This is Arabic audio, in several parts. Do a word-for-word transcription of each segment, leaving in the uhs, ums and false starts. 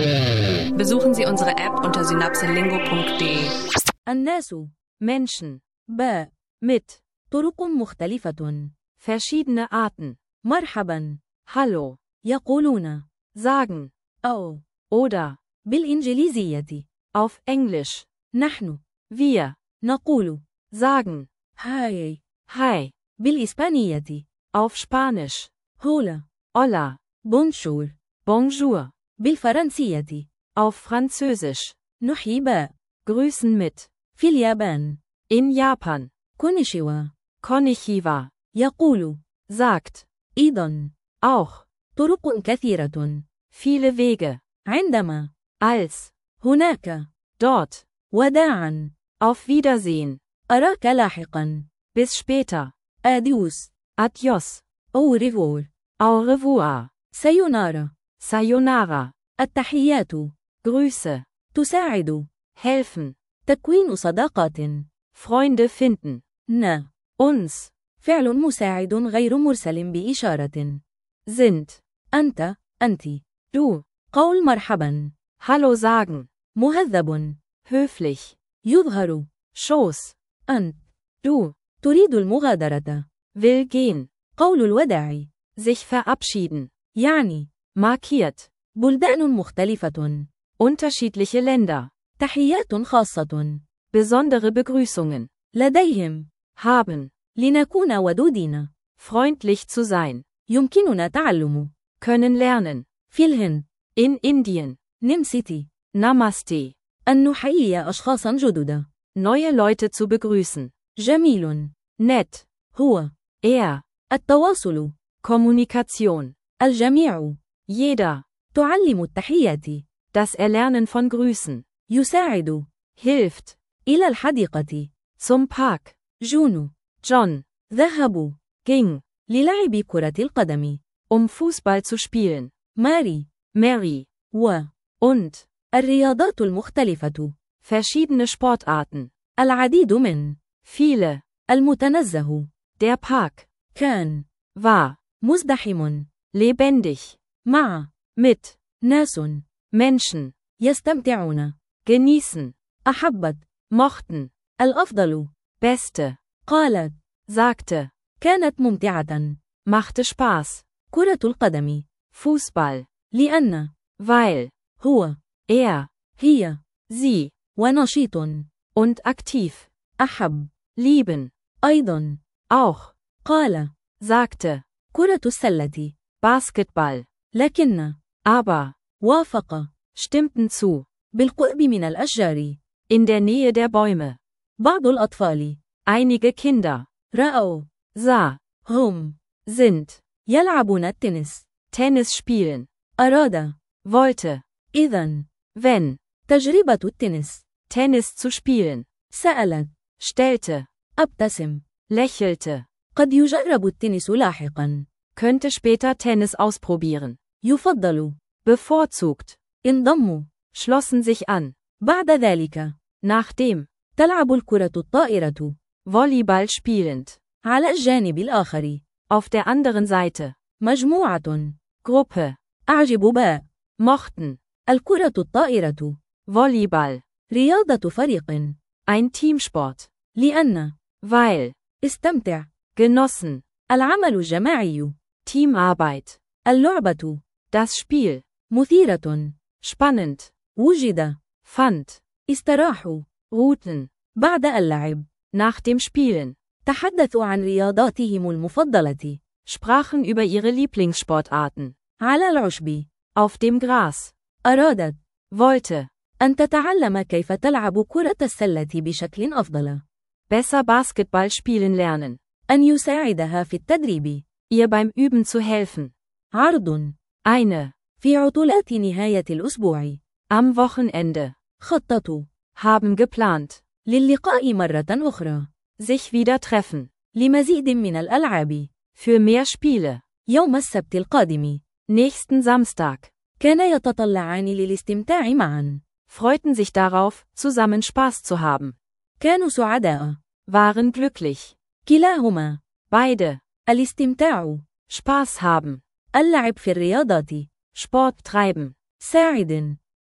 Besuchen Sie unsere App unter synapselingo punkt de. الناس Menschen, باء mit, طرق مختلفة. verschiedene Arten, مرحبا Hallo, يقولون sagen, أو oder, بالإنجليزية. auf Englisch, نحن wir, نقول sagen, هاي hi, بالإسبانية. auf Spanisch, هولا hola, بونشور bonjour, بالفرنسية. auf Französisch, نحيي باء grüßen mit, في اليابان. in Japan, كونيشيوا konnichiwa, يقول sagt, أيضا auch, طرق كثيرة. viele Wege, عندما als, هناك dort, وداعا auf Wiedersehen, أراك لاحقا. bis später, أديوس adios, أو ريفور au revoir, سيونارا. sayonara, التحيات Grüße, تساعد helfen, تكوين صداقات. Freunde finden, ن uns, فعل مساعد غير مرسل بإشارة. sind, أنت أنت du, قول مرحبا. Hallo sagen, مهذب höflich, يظهر. Schoß, أنت du, تريد المغادرة. will gehen, قول الوداع sich verabschieden, يعني markiert, بلدان مختلفة. unterschiedliche Länder, تحيات خاصة. besondere Begrüßungen, لديهم haben, لنكون ودودين. freundlich zu sein, يمكننا تعلم. können lernen, في الهند in Indien, نمسيتي Namaste, أن نحيي أشخاصا جدد. neue Leute zu begrüßen, جميل. nett, هو er, التواصل. Kommunikation, الجميع jeder, تعلم التحيات. das Erlernen von Grüßen, يساعد. hilft, إلى الحديقة. zum Park, جون John, ذهبوا ging, للعب كرة القدم. um Fußball zu spielen, ماري Mary, و und, الرياضات المختلفة. verschiedene Sportarten, العديد من viele, المتنزه. der Park, كان war, مزدحم lebendig, مع mit, ناس Menschen, يستمتعون. genießen, أحبت mochten, الأفضل. beste, قالت sagte, كانت ممتعة. machte Spaß, كرة القدم. Fußball, لأن weil, هو er, هي sie, ونشيط. und aktiv, أحب lieben, أيضا. auch, قال sagte, كرة السلة. Basketball, لكن aber, وافق stimmten zu, بالقرب من الأشجار. in der Nähe der Bäume, بعض الأطفال einige Kinder, رأوا sah, هم sind, يلعبون التنس. Tennis spielen, أراد wollte, إذن wenn, تجربة التنس. Tennis zu spielen, سألت stellte, أبتسم. lächelte, قد يجرب التنس لاحقا. könnte später Tennis ausprobieren, يفضل bevorzugt, انضموا. schlossen sich an, بعد ذلك nachdem, تلعب الكرة الطائرة Volleyball spielend, على الجانب الآخر. auf der anderen Seite, مجموعة Gruppe, أعجب باء mochten, الكرة الطائرة Volleyball, رياضة فريق. ein Teamsport, لأن weil, استمتع genossen, العمل الجماعي. Teamarbeit, اللعبة das Spiel, مثيرة. spannend, وجد fand, استراحوا ruhten, بعد اللعب. nach dem Spielen, تحدثوا عن رياضاتهم المفضلة. sprachen über ihre Lieblingssportarten, على العشب. auf dem Gras, أرادت wollte, أن تتعلم كيف تلعب كرة السلة بشكل أفضل. besser Basketball spielen lernen, أن يساعدها في التدريب. ihr beim Üben zu helfen, عرض eine, في عطلات نهاية الأسبوع. am Wochenende, خططوا haben geplant, للقاء مرة أخرى. sich wieder treffen, لمزيد من الألعاب. für mehr Spiele, يوم السبت القادم. nächsten Samstag, كان يتطلعان للاستمتاع معا. freuten sich darauf, zusammen Spaß zu haben, كانوا سعداء. waren glücklich, كلاهما beide, الاستمتاع Spaß haben, اللعب في الرياضات Sport treiben, ساعد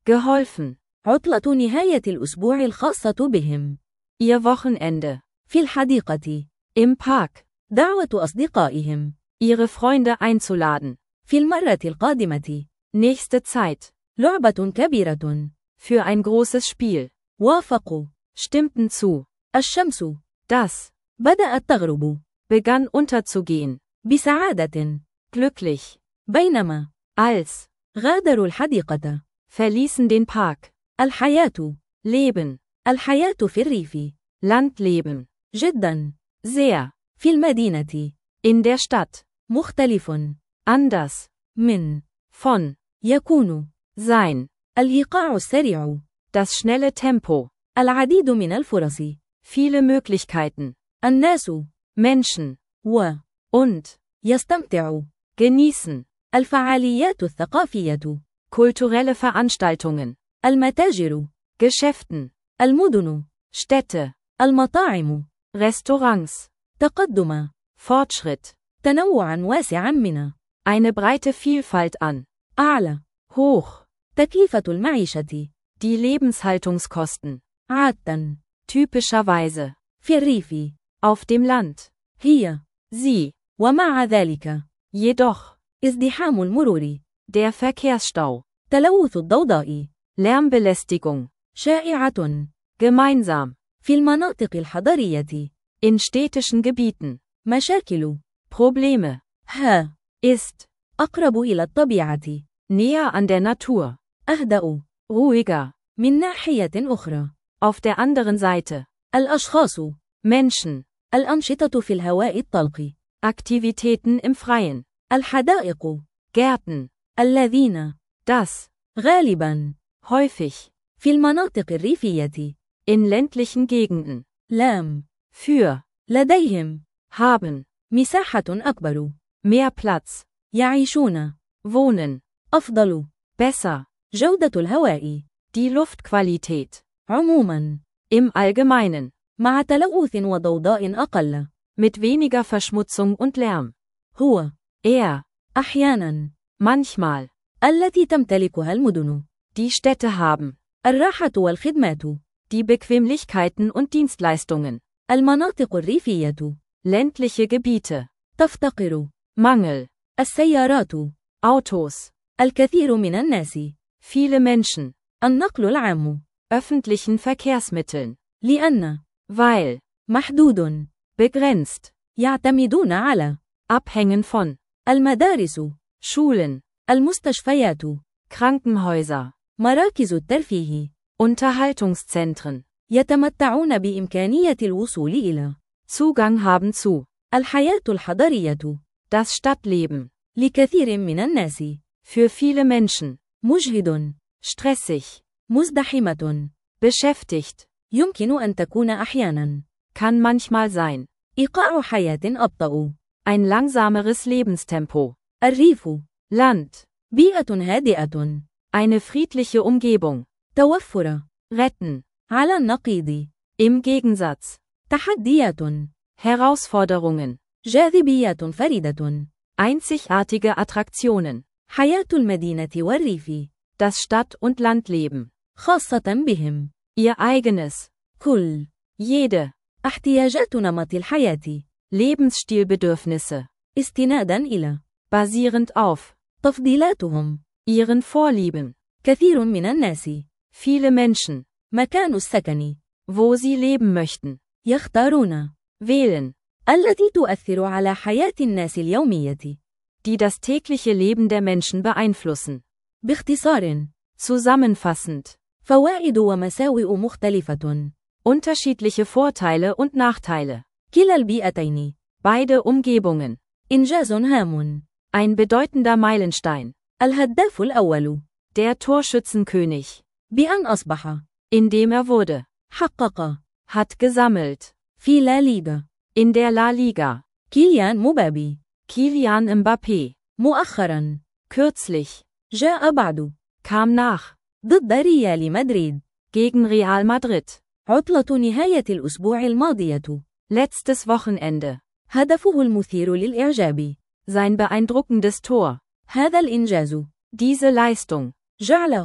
geholfen. عطلة نهاية الأسبوع الخاصة بهم. Ihr Wochenende. في الحديقة. Im Park. دعوة أصدقائهم. Ihre Freunde einzuladen. في المرة القادمة. Nächste Zeit. لعبة كبيرة. Für ein großes Spiel. وافقوا. Stimmten zu. الشمس. Das. بدأت تغرب. Begann unterzugehen. بسعادة. Glücklich. بينما. Als. غادروا الحديقة. Verließen den Park. الحياة. Leben. الحياة في الريف. Landleben. جدا. Sehr. في المدينة. In der Stadt. مختلف. Anders. من. Von. يكون. Sein. الإيقاع السريع. Das schnelle Tempo. العديد من الفرص. Viele Möglichkeiten. الناس. Menschen. و. Und. يستمتع. Genießen. الفعاليات الثقافية. Kulturelle Veranstaltungen. المتاجر. Geschäften. المدن. Städte. المطاعم. Restaurants. تقدم. Fortschritt. تنوعا واسعا من. Eine breite Vielfalt an. أعلى. Hoch. تكلفة المعيشة. Die Lebenshaltungskosten. عادة. Typischerweise. في الريف. Auf dem Land. هي. Sie. ومع ذلك. Jedoch. ازدحام المرور. Der Verkehrsstau. تلوث الضوضاء. Lärmbelästigung. شائعة. Gemeinsam. في المناطق الحضرية. In städtischen Gebieten. مشاكل. Probleme. ها. Ist. أقرب إلى الطبيعة. Näher an der Natur. أهدأ. Ruhiger. من ناحية أخرى. Auf der anderen Seite. الأشخاص. Menschen. الأنشطة في الهواء الطلق. Aktivitäten im Freien. الحدائق. Gärten. الذين. Das. غالبا. Häufig. في المناطق الريفية. In ländlichen Gegenden. لام. Für. لديهم. Haben. مساحة أكبر. Mehr Platz. يعيشون. Wohnen. أفضل. Besser. جودة الهواء. Die Luftqualität. عموما. Im Allgemeinen. مع تلوث وضوضاء أقل. Mit weniger Verschmutzung und Lärm. هو. Er. أحيانا. Manchmal. التي تمتلكها المدن. Die Städte haben. الراحة والخدمات. Die Bequemlichkeiten und Dienstleistungen. المناطق الريفية. Ländliche Gebiete. تفتقر. Mangel. السيارات. Autos. الكثير من الناس. Viele Menschen. النقل العام. Öffentlichen Verkehrsmitteln. لأن. Weil. محدود. Begrenzt. يعتمدون على. Abhängen von. المدارس. Schulen. المستشفيات. Krankenhäuser. مراكز الترفيه. Unterhaltungszentren. يتمتعون بإمكانية الوصول إلى. Zugang haben zu. الحياة الحضرية. Das Stadtleben. لكثير من الناس. Für viele Menschen. مجهد. Stressig. مزدحمة. Beschäftigt. يمكن أن تكون أحيانا. Kann manchmal sein. إيقاع حياة أبطأ. Ein langsameres Lebenstempo. الريف. Land. بيئة هادئة. Eine friedliche Umgebung. توفر. Retten. على النقيض. Im Gegensatz. تحديات. Herausforderungen. جاذبيات فريدة. Einzigartige Attraktionen. حياة المدينة والريف. Das Stadt- und Landleben. خاصة بهم. Ihr eigenes. كل. Jede. احتياجات نمط الحياة. Lebensstilbedürfnisse. استنادا إلى. Basierend auf. تفضيلاتهم. Ihren Vorlieben. كثير من الناس. Viele Menschen. مكان السكن. Wo sie leben möchten. يختارون. Wählen. التي تؤثر على حياة الناس اليومية. Die das tägliche Leben der Menschen beeinflussen. باختصار. Zusammenfassend. فوائد ومساوئ مختلفة. Unterschiedliche Vorteile und Nachteile. كلا البيئتين. Beide Umgebungen. إنجاز هام. Ein bedeutender Meilenstein. الهداف الأول. Der Torschützenkönig. بأن أصبح. Indem er wurde. حقق. Hat gesammelt. في لا ليغا. In der La Liga. كيليان مبابي. Kylian Mbappé. مؤخرا. Kürzlich. جاء بعد. Kam nach. ضد ريال مدريد. Gegen Real Madrid. عطلة نهاية الأسبوع الماضية. Letztes Wochenende. هدفه المثير للإعجاب. Sein beeindruckendes Tor. هذا الإنجاز. Diese Leistung. جعله.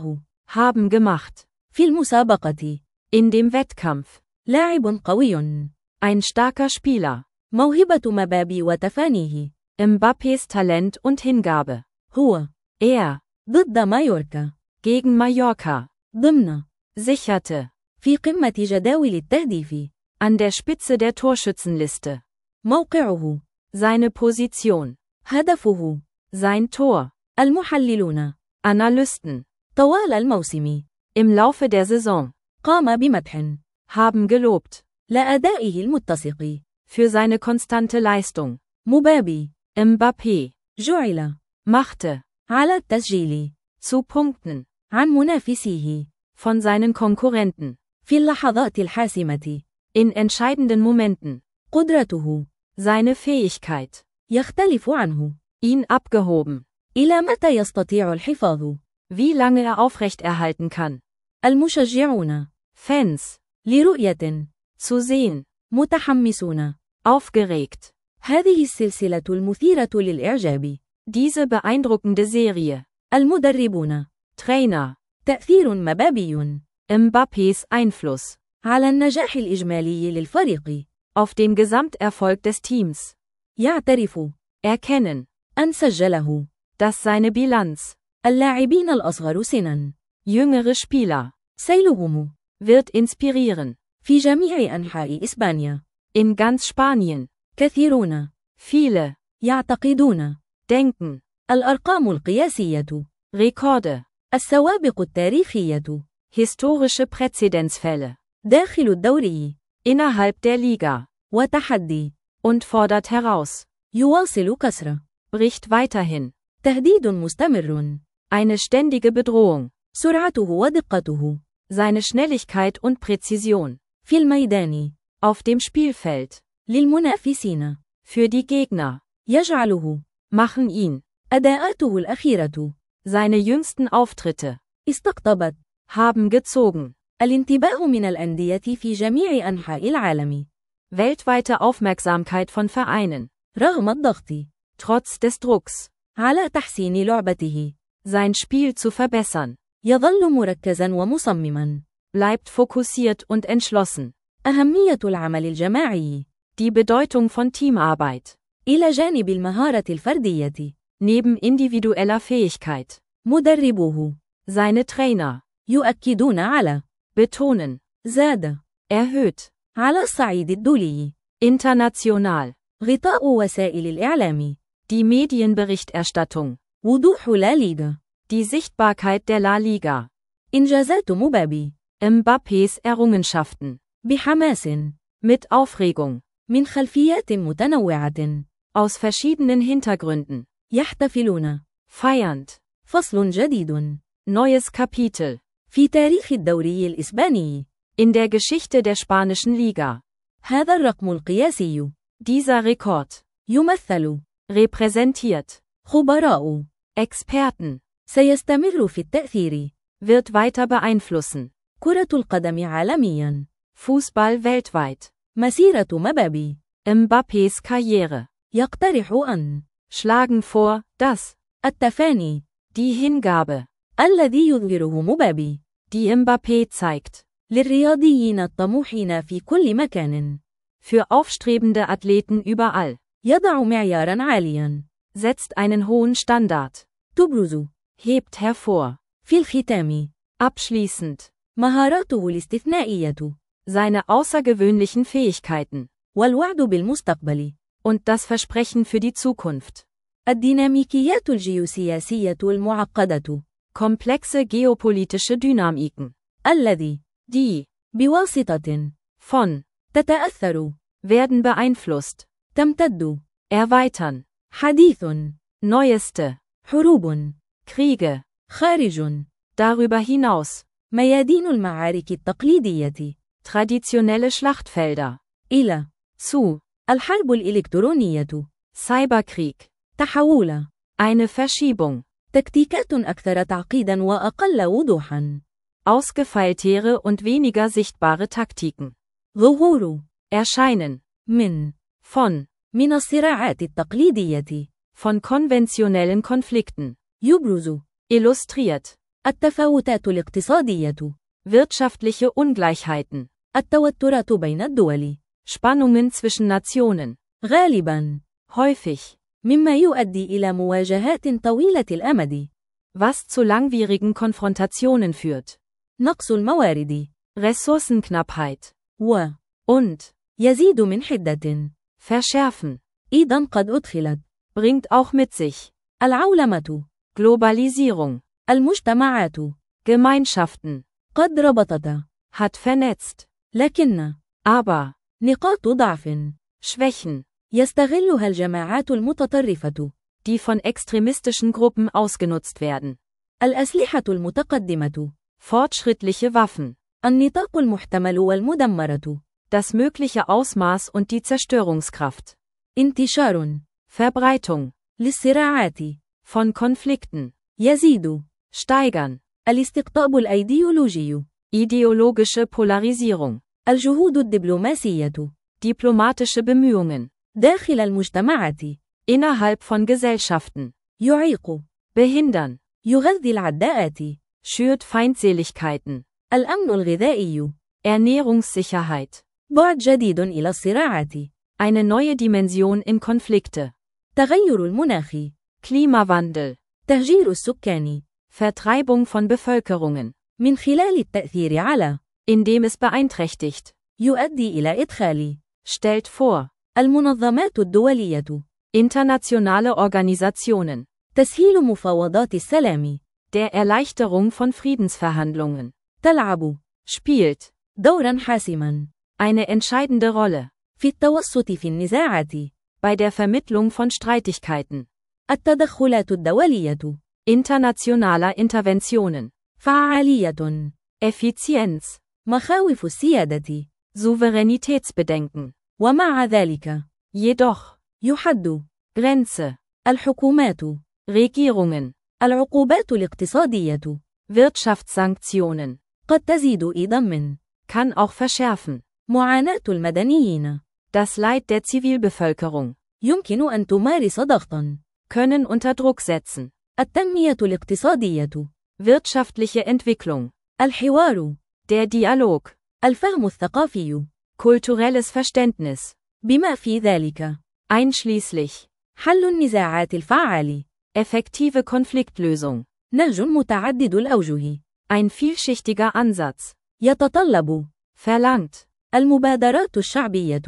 haben gemacht. في المسابقة. In dem Wettkampf. لاعب قوي. Ein starker Spieler. موهبة مبابي وتفانيه. Mbappés Talent und Hingabe. هو. Er. ضد مايوركا. Gegen Mallorca. ضمن. Sicherte. في قمة جداول التهديف. An der Spitze der Torschützenliste. موقعه. Seine Position. هدفه. Sein Tor. المحللون. Analysten. طوال الموسم. Im Laufe der Saison. قام بمدح. Haben gelobt. لأدائه المتسق. Für seine konstante Leistung. مبابي. Mbappé. جعل. Machte. على التسجيل. Zu Punkten. عن منافسيه. Von seinen Konkurrenten. في اللحظات الحاسمة. In entscheidenden Momenten. قدرته. Seine Fähigkeit. يختلف عنه. Ihn abgehoben. إلى متى يستطيع الحفاظ؟ Wie lange er aufrechterhalten kann. المشجعون. Fans. لرؤية. Zu sehen. متحمسون. Aufgeregt. هذه السلسلة المثيرة للإعجاب. Diese beeindruckende Serie. المدربون. Trainer. تأثير مبابي. Mbappés Einfluss. على النجاح الإجمالي للفريق. Auf dem Gesamterfolg des Teams. يعترف. Erkennen. أن سجله. Dass seine Bilanz. اللاعبين الأصغر سناً. Jüngere Spieler. سيلهم. Wird inspirieren. في جميع أنحاء إسبانيا. In ganz Spanien. كثيرون. Viele. يعتقدون. Denken. الأرقام القياسية. Rekorde. السوابق التاريخية. Historische Präzedenzfälle. داخل الدوري. Innerhalb der Liga. وتحدي. Und fordert heraus. يواصل كسر. Bricht weiterhin. تهديد مستمر. Eine ständige Bedrohung. سرعته ودقته. Seine Schnelligkeit und Präzision. في الميدان. Auf dem Spielfeld. للمنافسين. Für die Gegner. يجعله. Machen ihn. أداءاته الأخيرة. Seine jüngsten Auftritte. استقطبت. Haben gezogen. الانتباه من الأندية في جميع أنحاء العالم. Weltweite Aufmerksamkeit von Vereinen. رغم الضغط. Trotz des Drucks. على تحسين لعبته. Sein Spiel zu verbessern. يظل مركزا ومصمما. Bleibt fokussiert und entschlossen. أهمية العمل الجماعي. Die Bedeutung von Teamarbeit. إلى جانب المهارة الفردية. Neben individueller Fähigkeit. مدربوه. Seine Trainer. يؤكدون على. Betonen. زاد. Erhöht. على الصعيد الدولي. International. غطاء وسائل الإعلام. Die Medienberichterstattung. وضوح لا ليغا. Die Sichtbarkeit der La Liga. إنجازات مبابي. Mbappés Errungenschaften. بحماس. Mit Aufregung. من خلفيات متنوعة. Aus verschiedenen Hintergründen. يحتفلون. Feiernd. فصل جديد. Neues Kapitel. في تاريخ الدوري الإسباني. In der Geschichte der spanischen Liga. هذا الرقم القياسي. Dieser Rekord. يمثل. Repräsentiert. خبراء. Experten. سيستمر في التأثير. Wird weiter beeinflussen. كرة القدم عالميا. Fußball weltweit. مسيرة مبابي. Mbappés Karriere. يقترح أن. Schlagen vor, dass. التفاني. Die Hingabe. الذي يظهره مبابي. Die Mbappé zeigt. للرياضيين الطموحين في كل مكان. Für aufstrebende Athleten überall. يضع معيارا عاليا. Setzt einen hohen Standard. تبرز. Hebt hervor. في الختام. Abschließend. مهاراته الاستثنائية. Seine außergewöhnlichen Fähigkeiten. والوعد بالمستقبل. Und das Versprechen für die Zukunft. الديناميكيات الجيوسياسية المعقدة. Komplexe geopolitische Dynamiken. الذي. Die. بواسطة. Von. تتأثر. Werden beeinflusst. تمتد. Erweitern. حديث. Neueste. حروب. Kriege. خارج. Darüber hinaus. ميادين المعارك التقليدية. Traditionelle Schlachtfelder. إلى. Zu. الحرب الإلكترونية. Cyberkrieg. تحول. Eine Verschiebung. تكتيكات أكثر تعقيدا وأقل وضوحا. Ausgefeiltere und weniger sichtbare Taktiken. ظهور. Erscheinen. من. Von. من الصراعات التقليدية. Von konventionellen Konflikten. يبرز. Illustriert. التفاوتات الاقتصادية. Wirtschaftliche Ungleichheiten. التوترات بين الدول. Spannungen zwischen Nationen. غالباً. Häufig. مما يؤدي إلى مواجهات طويلة الأمد. Was zu langwierigen Konfrontationen führt. نقص الموارد. Ressourcenknappheit. و. Und. يزيد من حدة. Verschärfen. أيضاً قد أدخلت. Bringt auch mit sich. العولمة. Globalisierung. المجتمعات. Gemeinschaften. قد ربطت. Hat vernetzt. لكن. Aber. نقاط ضعف. Schwächen. يستغلها الجماعات المتطرفة. Die von extremistischen Gruppen ausgenutzt werden. الأسلحة المتقدمة. Fortschrittliche Waffen. النطاق المحتمل والمدمرة. Das mögliche Ausmaß und die Zerstörungskraft. انتشار. Verbreitung. للصراعات. Von Konflikten. يزيد. Steigern. الاستقطاب الأيديولوجي. Ideologische Polarisierung. الجهود الدبلوماسية. Diplomatische Bemühungen. داخل المجتمعات. Innerhalb von Gesellschaften. يعيق. Behindern. يغذي العداءات. Schürt Feindseligkeiten. الأمن الغذائي. Ernährungssicherheit. بعد جديد إلى الصراعات. Eine neue Dimension in Konflikte. تغير المناخ. Klimawandel. تهجير السكان. Vertreibung von Bevölkerungen. من خلال التأثير على. Indem es beeinträchtigt. يؤدي إلى إدخال. Stellt vor. المنظمات الدولية. Internationale Organisationen. تسهيل مفاوضات السلام. Der Erleichterung von Friedensverhandlungen. تلعب. Spielt. دورا حاسما. Eine entscheidende Rolle. في التوسط في النزاعات. Bei der Vermittlung von Streitigkeiten. التدخلات الدولية. Internationaler Interventionen. فعالية. Effizienz. مخاوف السيادة. Souveränitätsbedenken. ومع ذلك. Jedoch. يحد. Grenze. الحكومات. Regierungen. العقوبات الاقتصادية. Wirtschaftssanktionen. قد تزيد أيضا من. Kann auch verschärfen. معاناة المدنيين. Das Leid der Zivilbevölkerung. يمكن أن تمارس ضغطا. Können unter Druck setzen. التنمية الاقتصادية. Wirtschaftliche Entwicklung. الحوار. Der Dialog. الفهم الثقافي. Kulturelles Verständnis. بما في ذلك. Einschließlich. حل النزاعات الفعال. Effektive Konfliktlösung. نهج متعدد الأوجه. Ein vielschichtiger Ansatz. يتطلب. Verlangt. المبادرات الشعبية.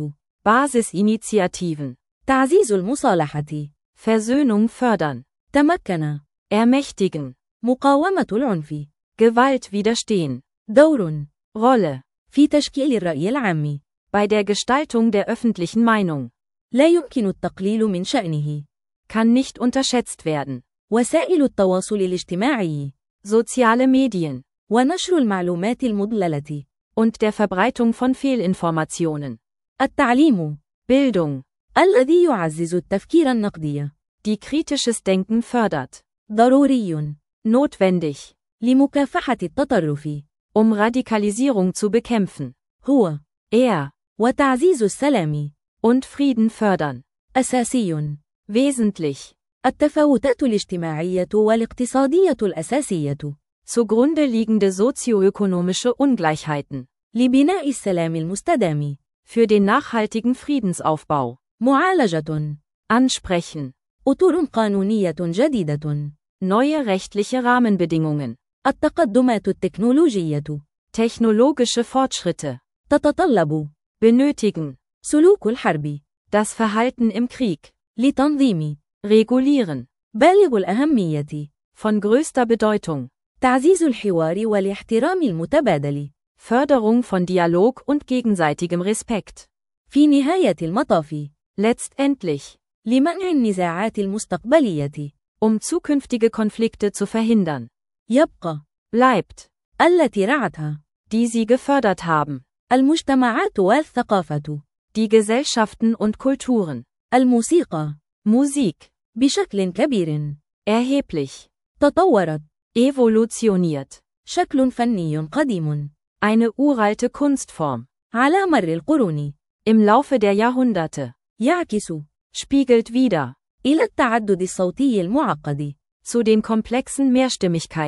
Basisinitiativen. تعزيز المصالحة. Versöhnung fördern. تمكن. Ermächtigen. مقاومة العنف. Gewalt widerstehen. دور. Rolle. في تشكيل الرأي العام. Bei der Gestaltung der öffentlichen Meinung. لا يمكن التقليل من شأنه. Kann nicht unterschätzt werden. وسائل التواصل الاجتماعي. Soziale Medien. ونشر المعلومات المضللة. Und der Verbreitung von Fehlinformationen. التعليم. Bildung. الذي يعزز التفكير النقدي. Die kritisches Denken fördert. ضروري. Notwendig. لمكافحة التطرف. Um Radikalisierung zu bekämpfen. هو. Er. وتعزيز السلام. Und Frieden fördern. أساسي. Wesentlich. التفاوتات الاجتماعية والاقتصادية الأساسية. Zugrunde liegende sozioökonomische Ungleichheiten. لبناء السلام المستدام. Für den nachhaltigen Friedensaufbau. معالجة. Ansprechen. أطر قانونية جديدة. Neue rechtliche Rahmenbedingungen. التقدمات التكنولوجية. Technologische Fortschritte. تتطلب. Benötigen. سلوك الحرب. Das Verhalten im Krieg. لتنظيم. Regulieren. بالغ الأهمية. Von größter Bedeutung. تعزيز الحوار والاحترام المتبادل. Förderung von Dialog und gegenseitigem Respekt. في نهاية المطاف. Letztendlich. لمنع النزاعات المستقبلية. Um zukünftige Konflikte zu verhindern. يبقى. Bleibt. التي رعتها. Die sie gefördert haben. المجتمعات والثقافة. Die Gesellschaften und Kulturen. الموسيقى. Musik. بشكل كبير. Erheblich. تطورت. Evolutioniert. شكل فني قديم. Eine uralte Kunstform. على مر القرون. Im Laufe der Jahrhunderte. يعكس. Spiegelt wider. إلى التعدد الصوتي المعقد. Zu den komplexen Mehrstimmigkeiten.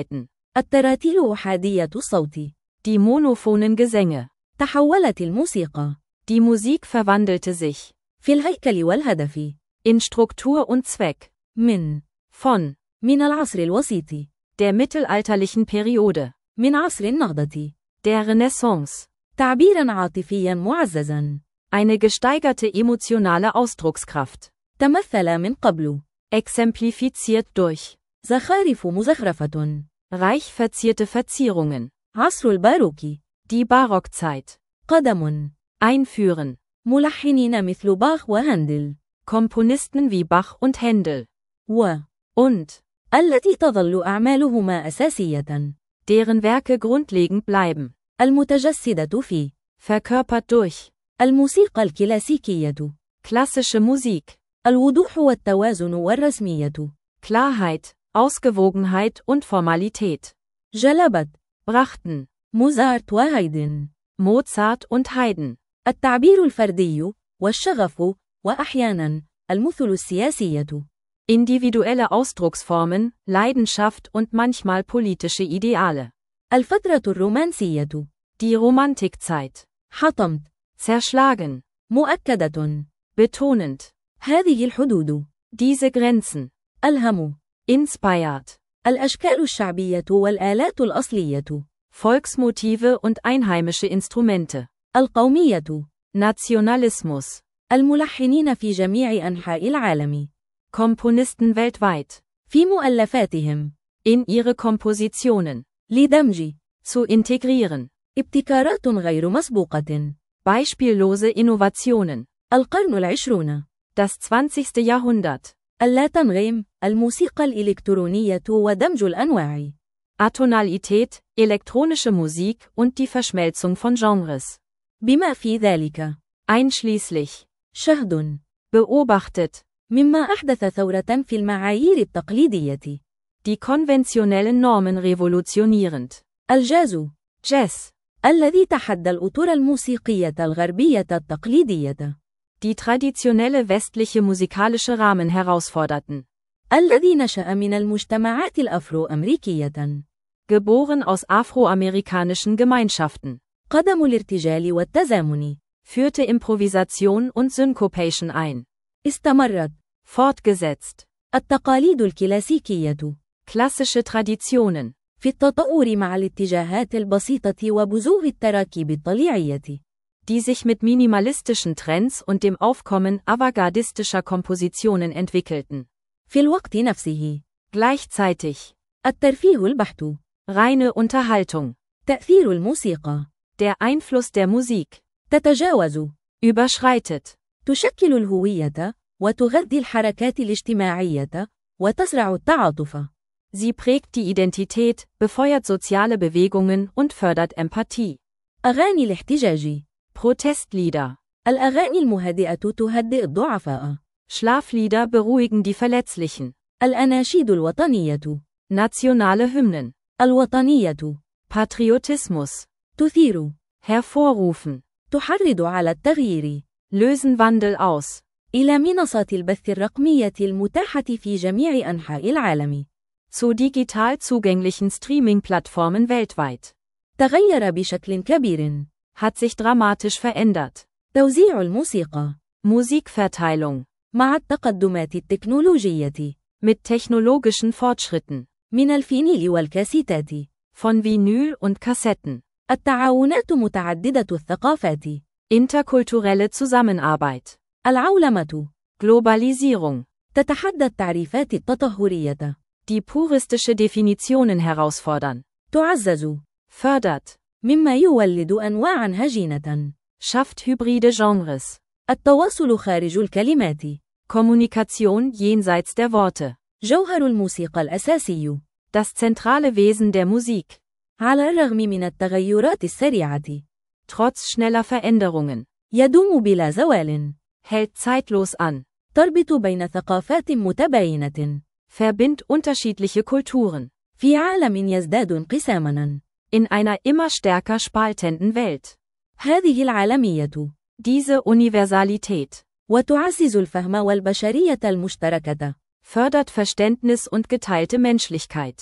التراتيل أحادية الصوت. Die monophonen Gesänge. تحولت الموسيقى. Die Musik verwandelte sich. في الهيكل والهدف. In Struktur und Zweck. من. Von. من العصر الوسيط. Der mittelalterlichen Periode. من عصر النهضة. Der Renaissance. تعبيرا عاطفيا معززا. Eine gesteigerte emotionale Ausdruckskraft. تمثل من قبل. Exemplifiziert durch. زخارف مزخرفة. Reich verzierte Verzierungen. عصر الباروك. Die Barockzeit. قدم. Einführen. ملحنين مثل باخ وهندل. Komponisten wie Bach und Händel. و. Und. التي تظل أعمالهما أساسية. Deren Werke grundlegend bleiben. المتجسدة في. Verkörpert durch. الموسيقى الكلاسيكية. Klassische Musik. الوضوح والتوازن والرسمية. Klarheit, Ausgewogenheit und Formalität. جلبت. Brachten. موزارت وهايدن. Mozart und Haydn. التعبير الفردي والشغف وأحيانا المثل السياسية. Individuelle Ausdrucksformen, Leidenschaft und manchmal politische Ideale. الفترة الرومانسية. Die Romantikzeit. حطمت. Zerschlagen. مؤكدة. Betonend. هذه الحدود. Diese Grenzen. ألهم. Inspired. الأشكال الشعبية والآلات الأصلية. Volksmotive und einheimische Instrumente. القومية. Nationalismus. الملحنين في جميع أنحاء العالم. Komponisten weltweit. في مؤلفاتهم. In ihre Kompositionen. لدمج. Zu integrieren. ابتكارات غير مسبوقة. Beispiellose Innovationen. القرن العشرون. Das zwanzigste Jahrhundert. اللاتنغيم، الموسيقى الإلكترونية ودمج الأنواع. Atonalität, elektronische Musik und die Verschmelzung von Genres. بما في ذلك. Einschließlich. شهد. Beobachtet. مما أحدث ثورة في المعايير التقليدية. Die konventionellen Normen revolutionierend. الجاز. Jazz. الذي تحدى الأطر الموسيقية الغربية التقليدية. Die traditionelle westliche musikalische Rahmen herausforderten. الذي نشأ من المجتمعات الأفرو-أمريكية. Geboren aus afroamerikanischen Gemeinschaften. قدم الارتجال والتزامن. Führte Improvisation und Syncopation ein. استمرت. Fortgesetzt. التقاليد الكلاسيكية. Klassische Traditionen. في التطور مع الاتجاهات البسيطة وبزوغ التراكيب الطليعية. Die sich mit minimalistischen Trends und dem Aufkommen avantgardistischer Kompositionen entwickelten. في الوقت نفسه. Gleichzeitig. الترفيه البحت. Reine Unterhaltung. تأثير الموسيقى. Der Einfluss der Musik. تتجاوز. Überschreitet. تشكل الهوية، وتغذي الحركات الاجتماعية، وتزرع التعاطف. Sie prägt die Identität, befeuert soziale Bewegungen und fördert Empathie. أغاني الاحتجاج. Protestlieder. الأغاني المهدئة تهدئ الضعفاء. Schlaflieder beruhigen die Verletzlichen. الأناشيد الوطنية. Nationale Hymnen. الوطنية. Patriotismus. تثير. Hervorrufen. تحرض على التغيير. Lösen Wandel aus. إلى منصات البث الرقمية المتاحة في جميع أنحاء العالم. Zu digital zugänglichen Streaming-Plattformen weltweit. تغير بشكل كبير. Hat sich dramatisch verändert. توزيع الموسيقى. Musikverteilung. مع التقدمات التكنولوجية. Mit technologischen Fortschritten. من الفينيل والكاسيتات. Von Vinyl und Kassetten. التعاونات متعددة الثقافات. Interkulturelle Zusammenarbeit. العولمة. Globalisierung. تتحدى التعريفات التطهرية. Die puristische Definitionen herausfordern. تعزز. Fördert. مما يولد أنواعا هجينة. Schafft hybride Genres. التواصل خارج الكلمات. Kommunikation jenseits der Worte. جوهر الموسيقى الأساسي. Das zentrale Wesen der Musik. على الرغم من التغيرات السريعة. Trotz schneller Veränderungen. يدوم بلا زوال. Hält zeitlos an. تربط بين ثقافات متباينة. Verbindet unterschiedliche Kulturen. في عالم يزداد انقساماً. In einer immer stärker spaltenden Welt. هذه العالمية. Diese Universalität. وتعزز الفهم والبشرية المشتركة. Fördert Verständnis und geteilte Menschlichkeit.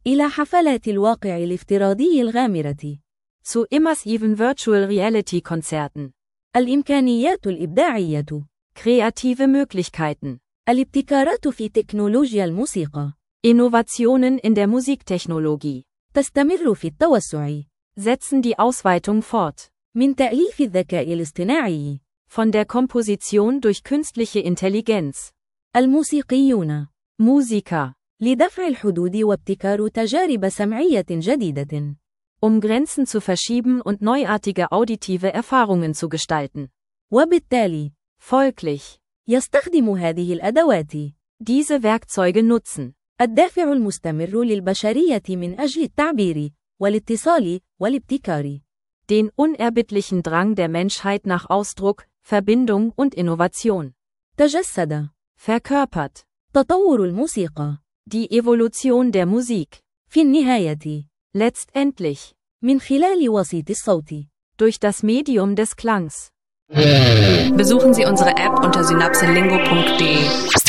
إلى حفلات الواقع الافتراضي الغامرة. Zu immersiven Virtual Reality Konzerten. الإمكانيات الإبداعية. Kreative Möglichkeiten. الابتكارات في تكنولوجيا الموسيقى. Innovationen in der Musiktechnologie. تستمر في التوسع. Setzen die Ausweitung fort. من تأليف الذكاء الاصطناعي. Von der Komposition durch künstliche Intelligenz. الموسيقيون. Musiker. لدفع الحدود وابتكار تجارب سمعية جديدة. Um Grenzen zu verschieben und neuartige auditive Erfahrungen zu gestalten. وبالتالي. Folglich. يستخدم هذه الأدوات. Diese Werkzeuge nutzen. الدافع المستمر للبشرية من أجل التعبير، والاتصال، والابتكار. Den unerbittlichen Drang der Menschheit nach Ausdruck, Verbindung und Innovation. تجسد. Verkörpert. تطور الموسيقى. Die Evolution der Musik. في النهاية. Letztendlich. من خلال وسيط الصوت. Durch das Medium des Klangs. Besuchen Sie unsere App unter synapselingo punkt de.